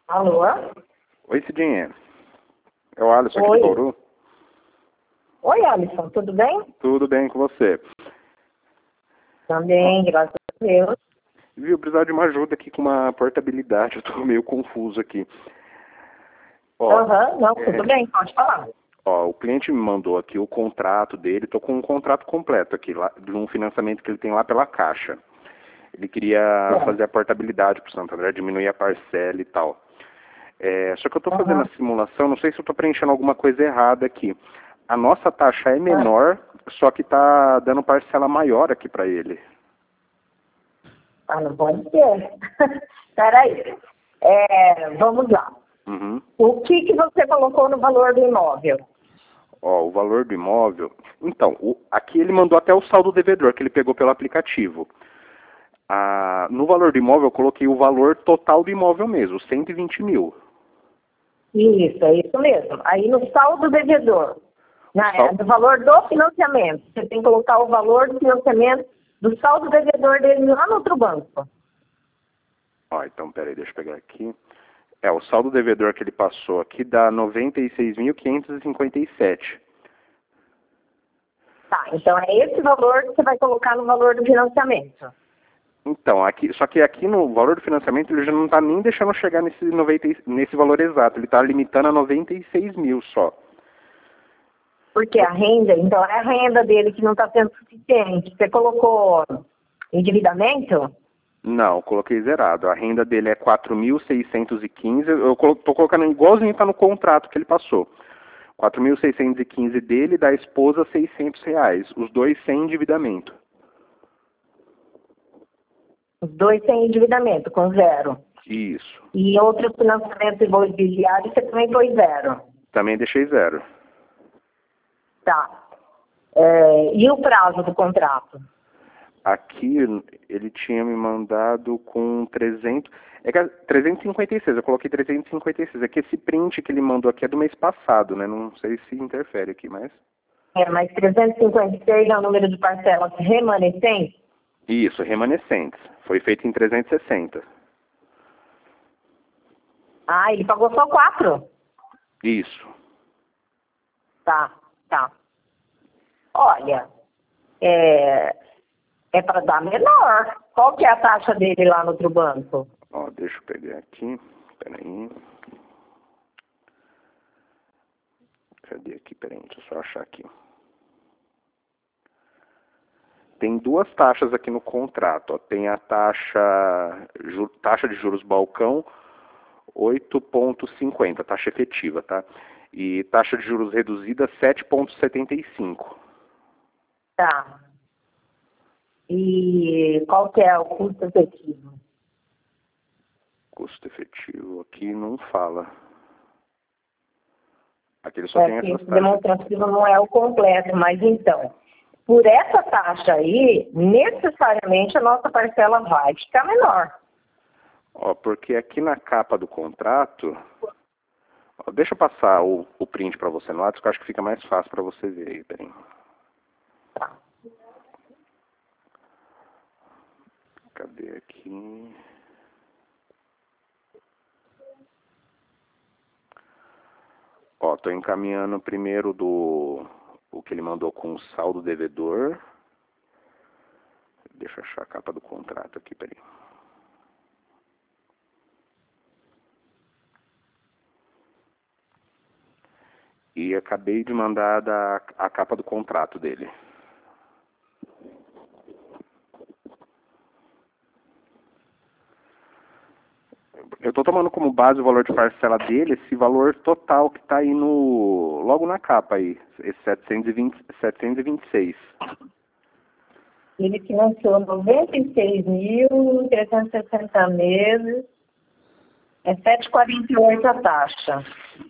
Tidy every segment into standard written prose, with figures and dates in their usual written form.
Alô? Oi, Cidinha. É o Alisson aqui de Oi. Bauru. Oi, Alisson, tudo bem? Tudo bem com você? Também, graças a Deus. Viu, precisar de uma ajuda aqui com uma portabilidade. Eu tô meio confuso aqui. Ó, Aham, não, tudo bem, pode falar. o cliente me mandou aqui o contrato dele. Tô com um contrato completo aqui, lá, de um financiamento que ele tem lá pela Caixa. Ele queria fazer a portabilidade pro Santo André, diminuir a parcela e tal. Só que eu tô fazendo a simulação, não sei se eu tô preenchendo alguma coisa errada aqui. A nossa taxa é menor, só que tá dando parcela maior aqui para ele. Ah, não pode ser. Peraí. Vamos lá. Uhum. O que você colocou no valor do imóvel? O valor do imóvel... Então, aqui ele mandou até o saldo devedor, que ele pegou pelo aplicativo. No valor do imóvel eu coloquei o valor total do imóvel mesmo, 120 mil. Isso, é isso mesmo. Aí no saldo devedor, no valor do financiamento, você tem que colocar o valor do financiamento do saldo devedor dele lá no outro banco. Então, peraí, deixa eu pegar aqui. O saldo devedor que ele passou aqui dá 96.557. Tá, então é esse valor que você vai colocar no valor do financiamento. Então, só que aqui no valor do financiamento ele já não está nem deixando chegar nesse valor exato, ele está limitando a 96 mil só. Porque a renda, então é a renda dele que não está sendo suficiente. Você colocou endividamento? Não, eu coloquei zerado. A renda dele é 4.615. Eu estou colocando igualzinho está no contrato que ele passou. 4.615 dele, da esposa R$ 600. Os dois sem endividamento. Os dois sem endividamento, com zero. Isso. E outro financiamento imobiliário, você também foi zero. Também deixei zero. Tá. E o prazo do contrato? Aqui ele tinha me mandado com 300... É que é 356, eu coloquei 356. É que esse print que ele mandou aqui é do mês passado, né? Não sei se interfere aqui, mas... Mas 356 é o número de parcelas remanescentes? Isso, remanescentes. Foi feito em 360. Ah, ele pagou só 4? Isso. Tá. Olha, é para dar menor. Qual que é a taxa dele lá no outro banco? Deixa eu pegar aqui. Peraí. Cadê aqui? Peraí, deixa eu só achar aqui. Tem duas taxas aqui no contrato. Tem a taxa de juros balcão 8,50, taxa efetiva, tá? E taxa de juros reduzida 7,75. Tá. E qual que é o custo efetivo? Custo efetivo aqui não fala. Aqui ele só tem essas Esse taxas. demonstrativo não é o completo, mas então, por essa taxa aí, necessariamente a nossa parcela vai ficar menor. Porque aqui na capa do contrato... deixa eu passar o print para você no WhatsApp, que eu acho que fica mais fácil para você ver aí, peraí. Tá. Cadê aqui? Tô encaminhando primeiro o que ele mandou com o saldo devedor. Deixa eu achar a capa do contrato aqui, peraí. E acabei de mandar a capa do contrato dele. Eu estou tomando como base o valor de parcela dele, esse valor total que está aí logo na capa aí, esse 726. Ele financiou 96.360 meses, é 7,48 a taxa.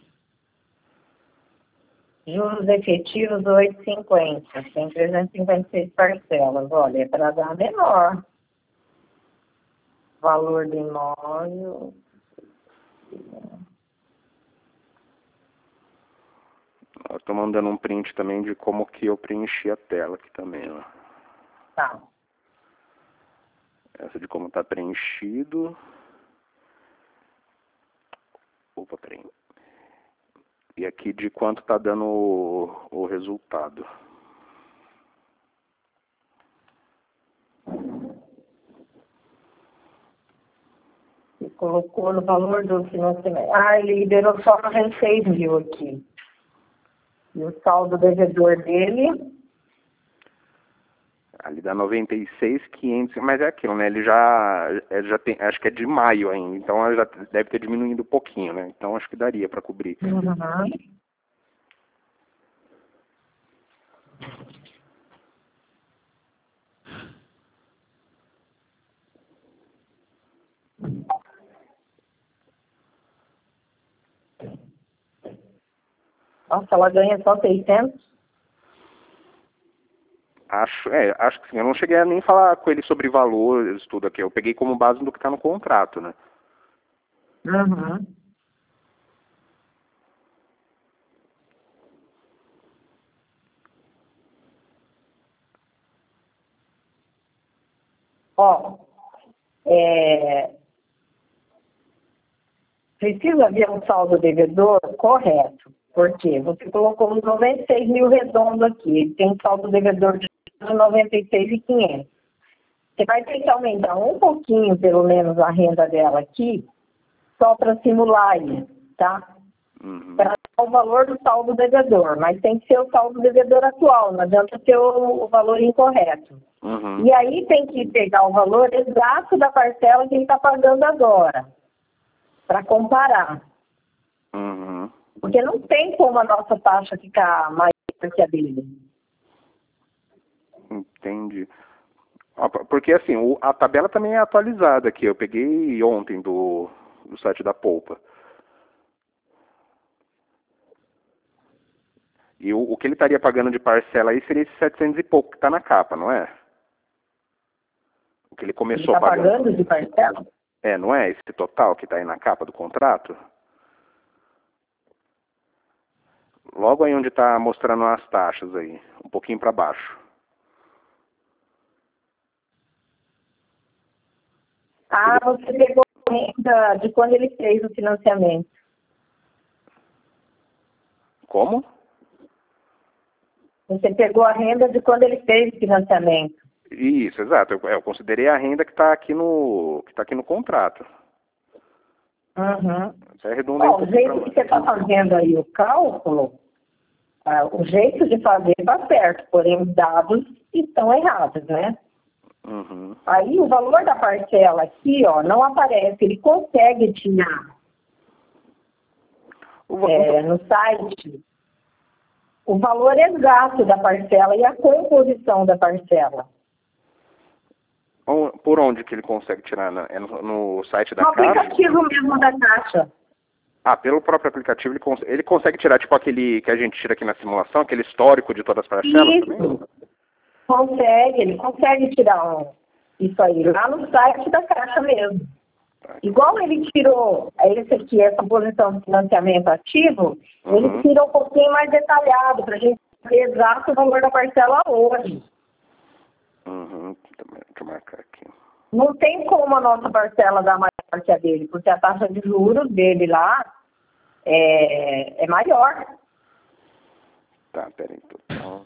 Juros efetivos 8,50. Tem 356 parcelas. Olha, é para dar menor. Valor do imóvel. Eu estou mandando um print também de como que eu preenchi a tela aqui também, ó. Tá. Essa de como está preenchido. Opa, peraí. E aqui de quanto tá dando o resultado. Ele colocou no valor do financiamento. Ah, ele liberou só 96 mil aqui. E o saldo devedor dele... Ali dá 96.500, mas é aquilo, né? Ele já tem, acho que é de maio ainda, então ela já deve ter diminuído um pouquinho, né? Então acho que daria para cobrir. Uhum. Nossa, ela ganha só 600? Acho que sim. Eu não cheguei a nem falar com ele sobre valores, tudo aqui. Eu peguei como base do que está no contrato, né? Uhum. Ó, precisa ver um saldo devedor correto. Por quê? Você colocou uns 96 mil redondo aqui. Ele tem um saldo devedor de 96.500. Você vai ter que aumentar um pouquinho, pelo menos, a renda dela aqui, só para simular isso, tá? Uhum. Para dar o valor do saldo devedor, mas tem que ser o saldo devedor atual, não adianta ter o valor incorreto. Uhum. E aí tem que pegar o valor exato da parcela que ele está pagando agora, para comparar. Uhum. Porque não tem como a nossa taxa ficar maior que a dele. Entendi. Porque assim, a tabela também é atualizada aqui. Eu peguei ontem do site da Poupa. E o que ele estaria pagando de parcela aí seria esses 700 e pouco que está na capa, não é? O que ele Ele começou está pagando. pagando de parcela? Não é esse total que está aí na capa do contrato? Logo aí onde está mostrando as taxas aí, um pouquinho para baixo. Ah, você pegou a renda de quando ele fez o financiamento. Como? Você pegou a renda de quando ele fez o financiamento. Isso, exato. Eu considerei a renda que está aqui no contrato. Uhum. Isso é redondo aí um Bom, o pouquinho jeito para que você está fazendo aí o cálculo, o jeito de fazer está certo, porém os dados estão errados, né? Uhum. Aí o valor da parcela aqui, ó, não aparece. Ele consegue tirar no site o valor exato da parcela e a composição da parcela. Por onde que ele consegue tirar? É no site da No Caixa? aplicativo mesmo da Caixa. Pelo próprio aplicativo ele consegue tirar, tipo aquele que a gente tira aqui na simulação, aquele histórico de todas as parcelas também? Isso. Ele consegue tirar isso aí lá no site da Caixa mesmo. Igual ele tirou esse aqui, essa posição de financiamento ativo, ele tira um pouquinho mais detalhado para a gente saber exato o valor da parcela hoje. Uhum. Deixa eu marcar aqui. Não tem como a nossa parcela dar maior que a dele, porque a taxa de juros dele lá é maior. Tá, peraí. Total.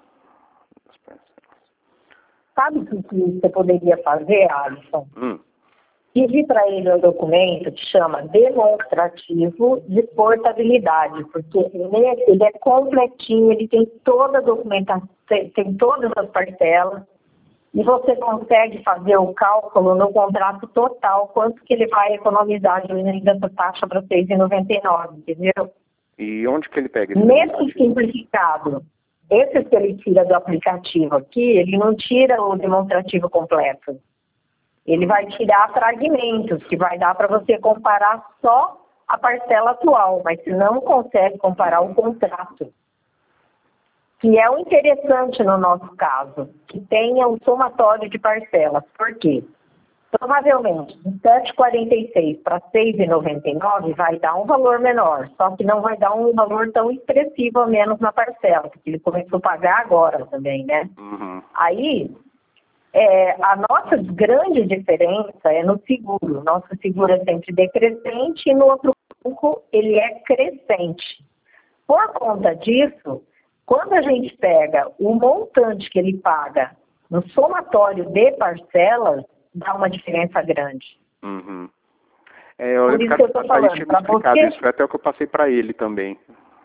Sabe o que você poderia fazer, Alisson? Pedir para ele um documento que chama demonstrativo de portabilidade, porque ele é completinho, ele tem toda a documentação, tem todas as parcelas, e você consegue fazer o cálculo no contrato total, quanto que ele vai economizar de dessa taxa para R$ 6,99, entendeu? E onde que ele pega esse Nesse simplificado, esse que ele tira do aplicativo aqui, ele não tira o demonstrativo completo. Ele vai tirar fragmentos, que vai dar para você comparar só a parcela atual, mas você não consegue comparar o contrato. Que é o interessante no nosso caso, que tenha um somatório de parcelas. Por quê? Provavelmente, de 7,46 para 6,99 vai dar um valor menor, só que não vai dar um valor tão expressivo a menos na parcela, porque ele começou a pagar agora também, né? Aí, a nossa grande diferença é no seguro. Nosso seguro é sempre decrescente e no outro banco ele é crescente. Por conta disso, quando a gente pega o montante que ele paga no somatório de parcelas, dá uma diferença grande. Uhum. Eu Por lembro isso que que eu a estou Thaís falando, tinha me para explicado você... isso, foi até o que eu passei para ele também,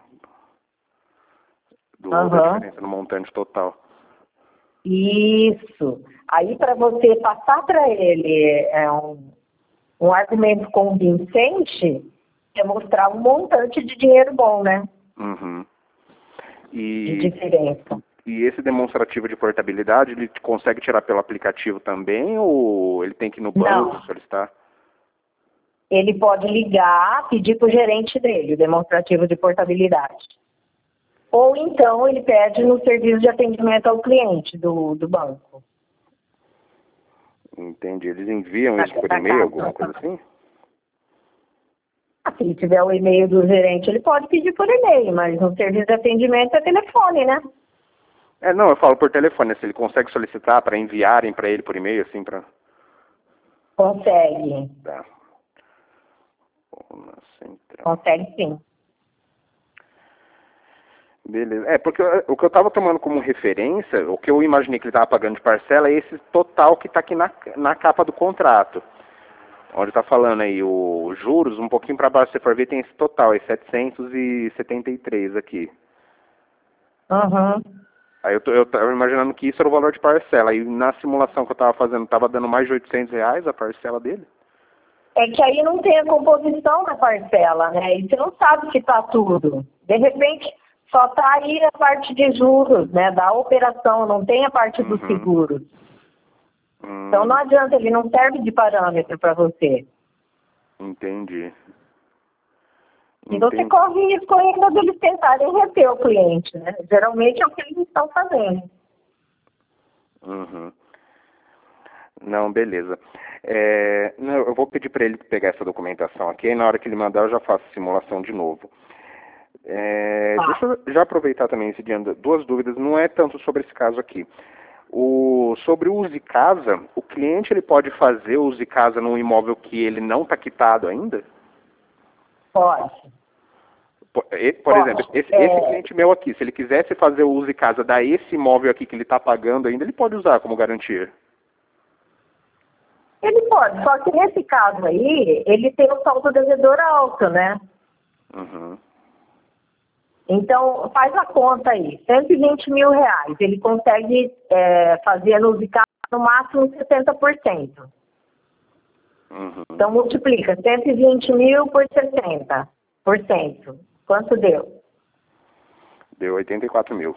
da diferença no montante total. Isso. Aí, para você passar para ele um argumento convincente, é mostrar um montante de dinheiro bom, né? Uhum. De diferença. E esse demonstrativo de portabilidade, ele consegue tirar pelo aplicativo também ou ele tem que ir no banco solicitar? Ele pode ligar, pedir para o gerente dele o demonstrativo de portabilidade. Ou então ele pede no serviço de atendimento ao cliente do banco. Entendi. Eles enviam isso por e-mail, alguma coisa assim? Se ele tiver o e-mail do gerente, ele pode pedir por e-mail, mas no serviço de atendimento é telefone, né? Não, eu falo por telefone, se ele consegue solicitar para enviarem para ele por e-mail, assim, para... Consegue. Tá. Consegue sim. Beleza. Porque o que eu estava tomando como referência, o que eu imaginei que ele estava pagando de parcela é esse total que está aqui na capa do contrato. Onde está falando aí os juros, um pouquinho para baixo, se você for ver, tem esse total, é 773 aqui. Uhum. Aí eu tava imaginando que isso era o valor de parcela. Aí na simulação que eu estava fazendo, estava dando mais de R$ 800 a parcela dele? É que aí não tem a composição da parcela, né? E você não sabe se está tudo. De repente, só está aí a parte de juros, né? Da operação, não tem a parte do seguro. Então não adianta, ele não serve de parâmetro para você. Entendi. E você corre risco ainda de eles tentarem reter o cliente, né? Geralmente é o que eles estão fazendo. Não, beleza. Eu vou pedir para ele pegar essa documentação aqui, e na hora que ele mandar eu já faço a simulação de novo. Deixa eu já aproveitar também esse dia, duas dúvidas, não é tanto sobre esse caso aqui. Sobre o Use Casa, o cliente ele pode fazer o Use Casa num imóvel que ele não está quitado ainda? Pode. Por exemplo, esse cliente meu aqui, se ele quisesse fazer o Use Casa da esse imóvel aqui que ele está pagando ainda, ele pode usar como garantia? Ele pode, só que nesse caso aí, ele tem o saldo devedor alto, né? Então, faz a conta aí, R$120 mil. Ele consegue fazer no Use Casa no máximo 60%. Então, multiplica 120 mil por 60%. Quanto deu? Deu 84 mil.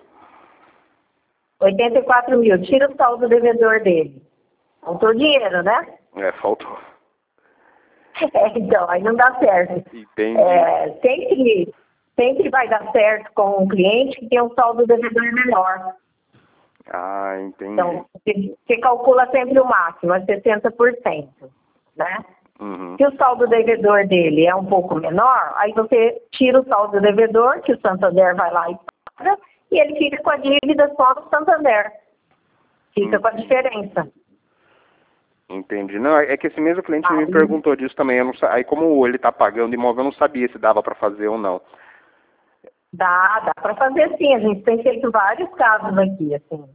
84 mil. Tira o saldo devedor dele. Faltou dinheiro, né? Faltou. Então, aí não dá certo. Entendi. Sempre vai dar certo com um cliente que tem um saldo devedor menor. Entendi. Então, você calcula sempre o máximo, é 60%, né? Se o saldo devedor dele é um pouco menor, aí você tira o saldo devedor, que o Santander vai lá e paga, e ele fica com a dívida só do Santander. Fica com a diferença. Entendi. Não, é que esse mesmo cliente me perguntou disso também. Aí como ele está pagando imóvel, eu não sabia se dava para fazer ou não. Dá para fazer sim. A gente tem feito vários casos aqui, assim.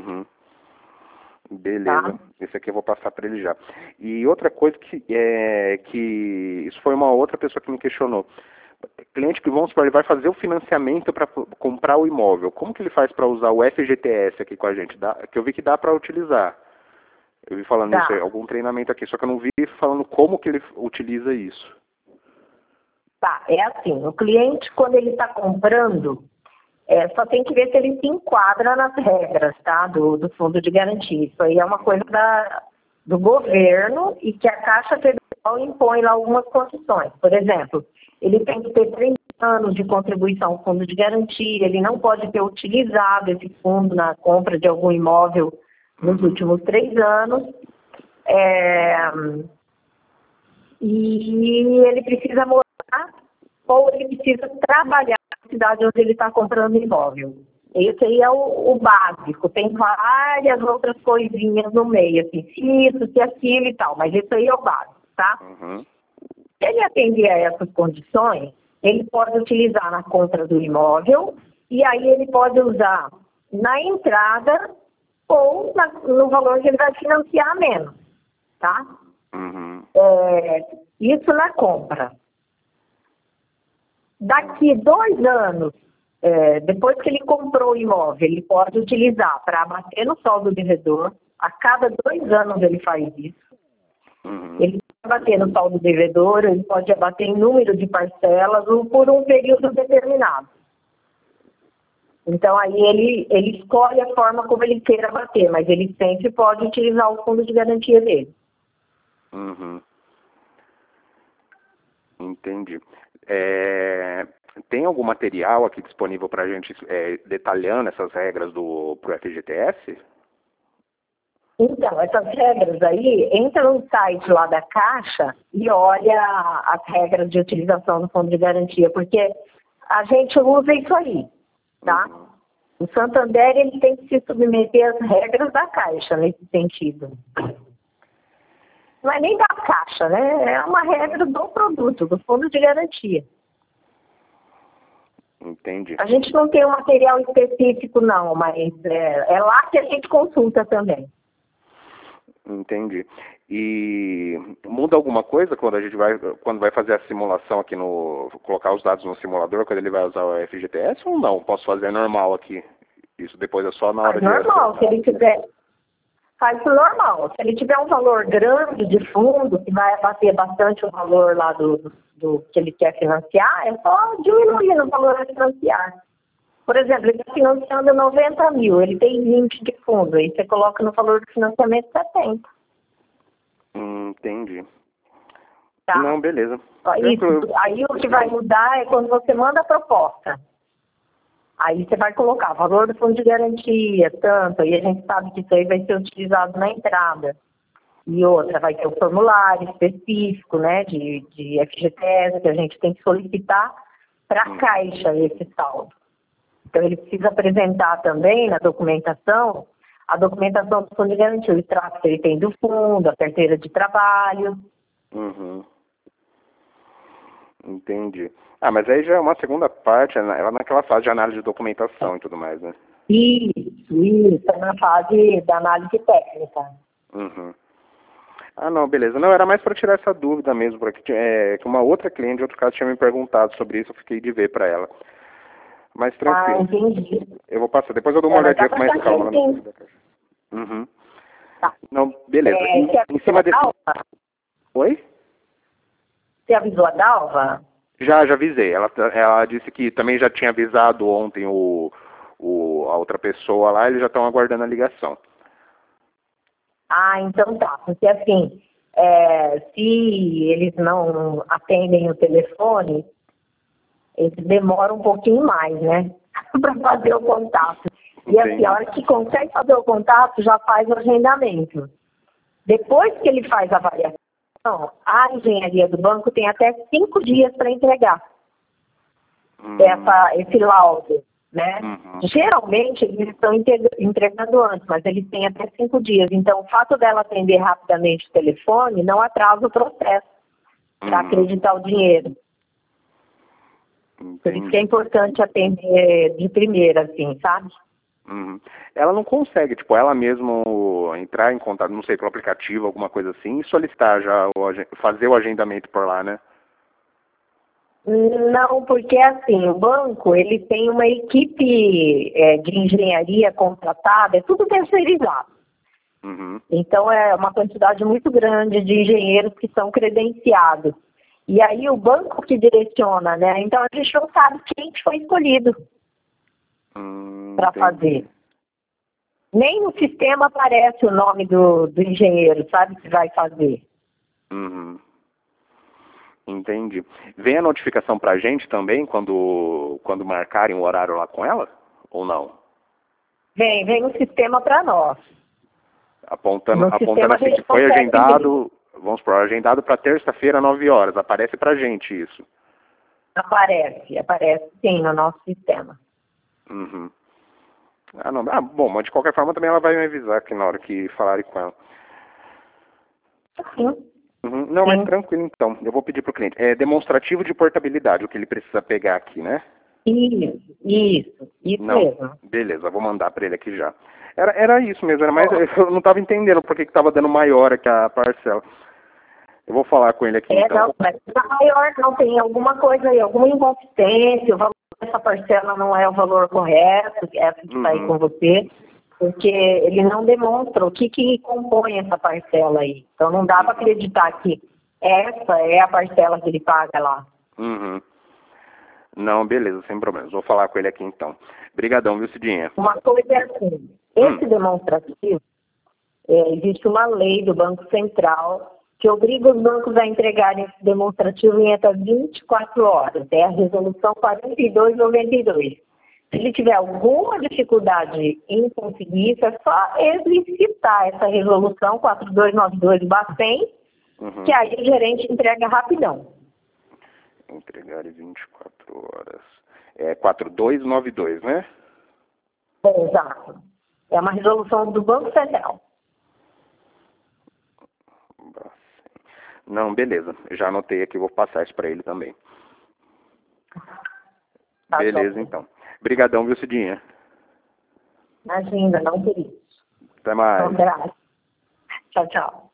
Beleza. Esse aqui eu vou passar para ele já. E outra coisa que isso foi uma outra pessoa que me questionou. Cliente que, vamos supor, ele vai fazer o financiamento para comprar o imóvel. Como que ele faz para usar o FGTS aqui com a gente? Que eu vi que dá para utilizar. Eu vi falando isso, algum treinamento aqui, só que eu não vi falando como que ele utiliza isso. É assim, o cliente, quando ele está comprando, só tem que ver se ele se enquadra nas regras, tá? Do fundo de garantia. Isso aí é uma coisa do governo e que a Caixa Federal impõe lá algumas condições. Por exemplo, ele tem que ter 30 anos de contribuição ao fundo de garantia, ele não pode ter utilizado esse fundo na compra de algum imóvel nos últimos 3 anos. E ele precisa morar ou ele precisa trabalhar na cidade onde ele está comprando imóvel. Esse aí é o básico. Tem várias outras coisinhas no meio, assim, se isso, se aquilo e tal, mas esse aí é o básico, tá? ele atender a essas condições, ele pode utilizar na compra do imóvel e aí ele pode usar na entrada ou no valor que ele vai financiar menos, tá? Uhum. Isso na compra. Daqui 2 anos, depois que ele comprou o imóvel, ele pode utilizar para abater no saldo devedor. A cada 2 anos ele faz isso. Uhum. Ele pode abater no saldo devedor, ele pode abater em número de parcelas ou por um período determinado. Então, aí ele escolhe a forma como ele queira abater, mas ele sempre pode utilizar o fundo de garantia dele. Uhum. Entendi. Tem algum material aqui disponível para a gente detalhando essas regras pro FGTS? Então, essas regras aí, entra no site lá da Caixa e olha as regras de utilização do fundo de garantia, porque a gente usa isso aí, tá? Uhum. O Santander, ele tem que se submeter às regras da Caixa nesse sentido. Não é nem da Caixa, né? É uma regra do produto, do fundo de garantia. Entendi. A gente não tem um material específico, não, mas é lá que a gente consulta também. Entendi. E muda alguma coisa quando vai fazer a simulação aqui colocar os dados no simulador, quando ele vai usar o FGTS ou não? Posso fazer normal aqui? Isso depois é só na hora Faz normal, se ele tiver. Faz normal. Se ele tiver um valor grande de fundo, que vai abater bastante o valor lá do que ele quer financiar, é só diminuir o valor a financiar. Por exemplo, ele está financiando 90 mil, ele tem 20 de fundo, aí você coloca no valor do financiamento 70. Entendi. Tá? Não, beleza. Aí o que vai mudar é quando você manda a proposta. Aí você vai colocar valor do fundo de garantia, tanto, e a gente sabe que isso aí vai ser utilizado na entrada. E outra, vai ter o formulário específico, né, de FGTS, que a gente tem que solicitar para a Caixa esse saldo. Então, ele precisa apresentar também na documentação, a documentação do fundo de garantia, o extrato que ele tem do fundo, a carteira de trabalho. Uhum. Entendi. Mas aí já é uma segunda parte, ela naquela fase de análise de documentação e tudo mais, né? Isso, é na fase da análise técnica. Uhum. Não, beleza. Não, era mais para tirar essa dúvida mesmo, porque que uma outra cliente de outro caso tinha me perguntado sobre isso, eu fiquei de ver para ela. Mas tranquilo. Entendi. Eu vou passar, depois eu dou uma olhadinha com mais calma. Uhum. Tá. Não, beleza. Em cima desse... Oi? Você avisou a Dalva? Já avisei. Ela disse que também já tinha avisado ontem a outra pessoa lá, eles já estão aguardando a ligação. Então tá. Porque assim, se eles não atendem o telefone, eles demoram um pouquinho mais, né? para fazer o contato. E assim, a hora que consegue fazer o contato, já faz o agendamento. Depois que ele faz a avaliação, a engenharia do banco tem até 5 dias para entregar esse laudo, né? Geralmente, eles estão entregando antes, mas eles têm até 5 dias. Então, o fato dela atender rapidamente o telefone não atrasa o processo para acreditar o dinheiro. Por isso que é importante atender de primeira, assim, sabe? Ela não consegue, tipo, ela mesmo entrar em contato, não sei, pelo aplicativo, alguma coisa assim, e solicitar já, fazer o agendamento por lá, né? Não, porque assim, o banco, ele tem uma equipe de engenharia contratada, é tudo terceirizado. Então, é uma quantidade muito grande de engenheiros que são credenciados. E aí, o banco que direciona, né? Então, a gente não sabe quem foi escolhido para fazer. Nem no sistema aparece o nome do engenheiro, sabe, que vai fazer. Entendi. Vem a notificação pra gente também quando marcarem o horário lá com ela? Ou não? Vem no sistema para nós. Apontando assim que foi agendado, vamos supor, agendado para terça-feira, 9 horas. Aparece pra gente isso. Aparece sim no nosso sistema. Não. Bom, mas de qualquer forma também ela vai me avisar aqui na hora que falarem com ela. Sim. Uhum. Não, mas Sim. tranquilo então. Eu vou pedir pro cliente. É demonstrativo de portabilidade o que ele precisa pegar aqui, né? Isso Não. mesmo. Beleza, vou mandar para ele aqui já. Era isso mesmo, era mais. Eu não estava entendendo por que estava dando maior aqui a parcela. Eu vou falar com ele aqui então. Não, mas tá maior, não tem alguma coisa aí, alguma inconsistência, o valor dessa parcela não é o valor correto, essa que está aí com você, porque ele não demonstra o que compõe essa parcela aí. Então não dá para acreditar que essa é a parcela que ele paga lá. Uhum. Não, beleza, sem problemas. Vou falar com ele aqui então. Obrigadão, viu, Cidinha? Uma coisa é assim, esse demonstrativo, existe uma lei do Banco Central que obriga os bancos a entregarem esse demonstrativo em até 24 horas. É a resolução 4292. Se ele tiver alguma dificuldade em conseguir isso, é só ele citar essa resolução 4292/100, que aí o gerente entrega rapidão. Entregar em 24 horas. É 4292, né? Exato. É uma resolução do Banco Central. Não, beleza. Já anotei aqui, vou passar isso para ele também. Tá, Beleza, João? então. Obrigadão, viu, Cidinha? Imagina, não querido. Até mais. Um abraço. Tchau, tchau.